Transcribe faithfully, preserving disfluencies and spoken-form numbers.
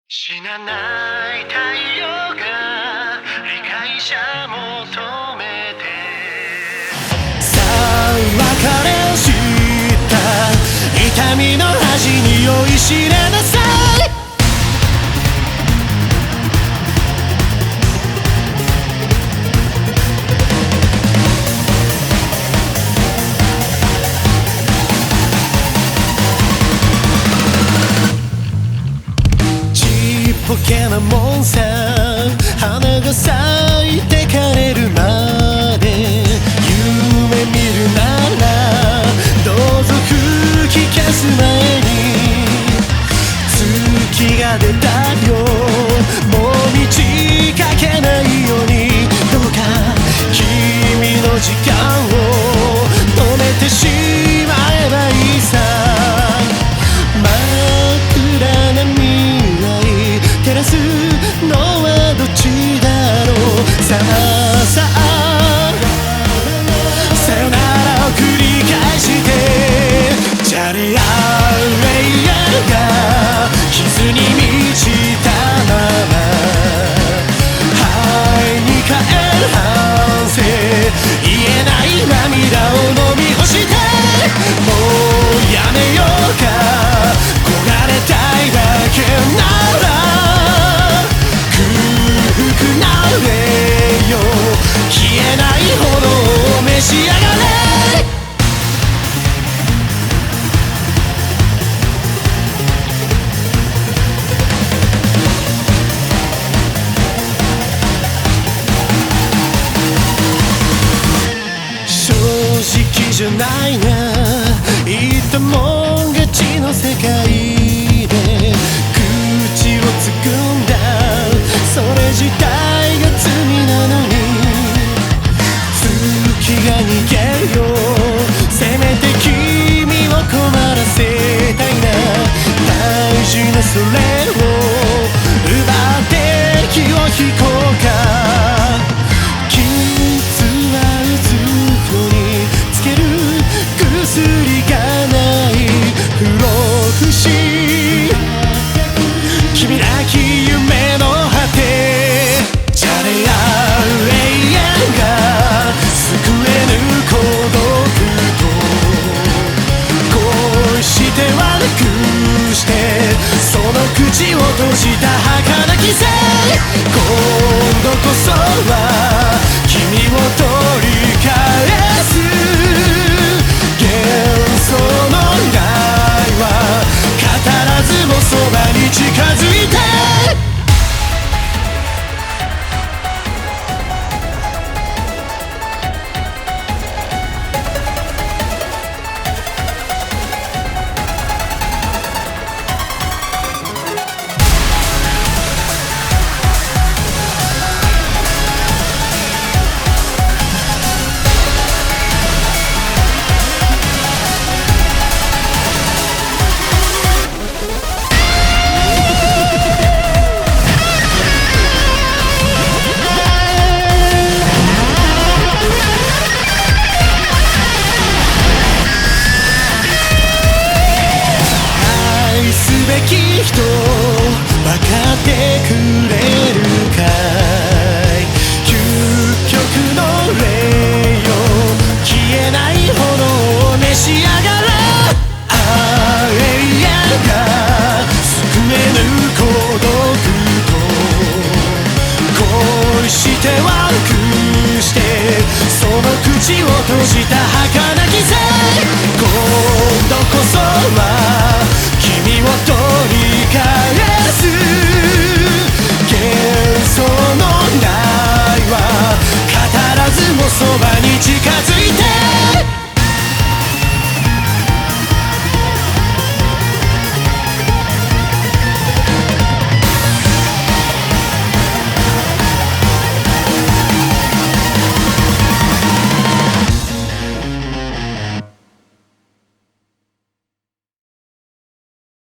死なない太陽が理解者求めてさあ別れを知った痛みの味に酔いしれなさい。ちっぽけなもんさ、花が咲いて枯れるまで夢見るならどうぞ吹き消す前に月が出たよ。もう道かけないようにどうか君の時間を止めてしまえばいいさ。真っ暗な未来照らすのはどっちだろう。さあさあさよならを繰り返してじゃれ合う永遠が傷に満ちたまま灰に帰る反省言えない涙を飲み干してもうやめようか焦がれたいだけなら空腹なれよ消えないほど召し上がれ。正直じゃないな言ったもん勝ちの世界で口をつぐんだそれ自体が罪なのに月が逃げるよせめて君を困らせたいな。大事なそれを奪って気を引こうか。傷はうつのにつける薬がない不老不死君なき夢の果てじゃれ合う永遠が救えぬ孤独と恋してはなくしてその口を閉じた儚きせい今度こそは君を取り返す幻想の依頼は語らずもそばに近づいて人分かってくれるかい究極の霊よ消えないほど召し上がれ。ああ永遠が救えぬ孤独と恋してはなくしてその口を閉じた儚きせい今度こそは君を取り返す幻想の依頼は語らずもそばに近づ